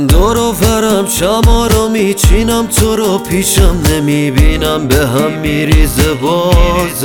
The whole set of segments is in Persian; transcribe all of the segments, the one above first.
دور و برم شما رو میچینم، تو رو پیشم نمیبینم، به هم میریزه باز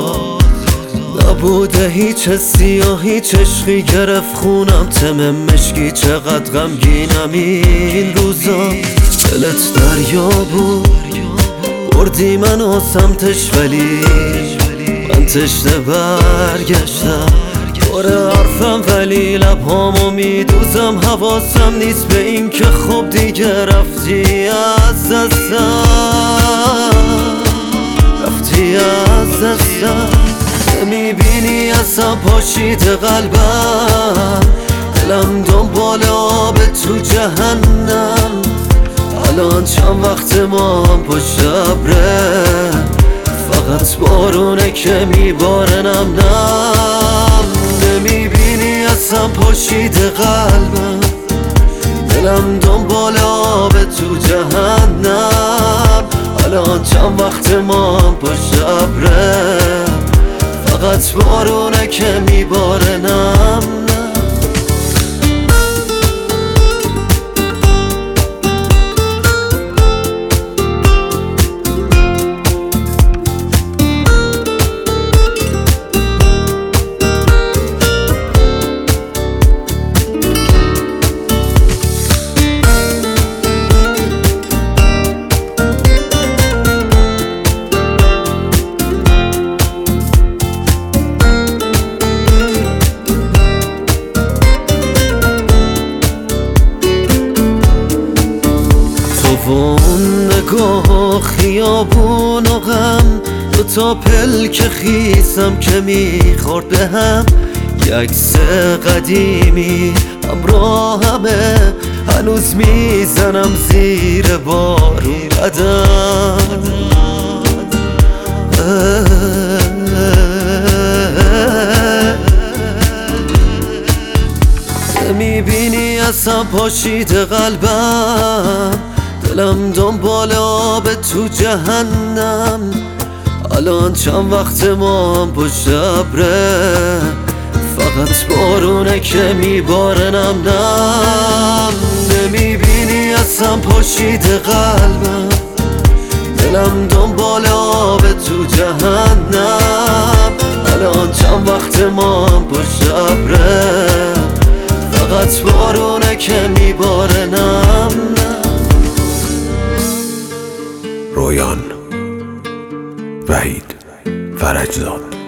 نبوده هیچ حسی و هیچ عشقی، گرفت خونم تم مشکی، چقدر غمگینم این روزا. دلت دریا بود بردی منو سمتش، ولی من تشنه برگشتم. دوره حرفم ولی لبهامو میدوزم، حواسم نیست به این که خب دیگه رفتی از دستم، رفتی از دستم. نمیبینی اصلا پاشیده قلبم، دلم دنبال آب تو جهنم. الان چند وقت ما هم پشت ابره، فقط بارونه که میباره نم نم. نمیبینی اصلا پاشیده قلبم، دلم دنبال آب تو جهنم. الان چند وقت ما هم پشت ابره، فقط بارونه که میباره نم نم. اون نگاه و خیابون و غم، دوتا پلک خیسم که میخورد به هم. یک عکس قدیمی همراهمه، هنوز میزنم زیر بارون قدم. نمیبینی اصلا پاشیده قلبم، دلم دنبال آب تو جهنم. الان چند وقت ما هم پشت ابره، فقط بارونه که میباره نم نم. نمیبینی اصلا پاشیده قلبم، دلم دنبال آب تو جهنم. الان چند وقت ما هم پشت ابره، فقط بارونه که میباره نم نم. رویان، وحید فرجزاد.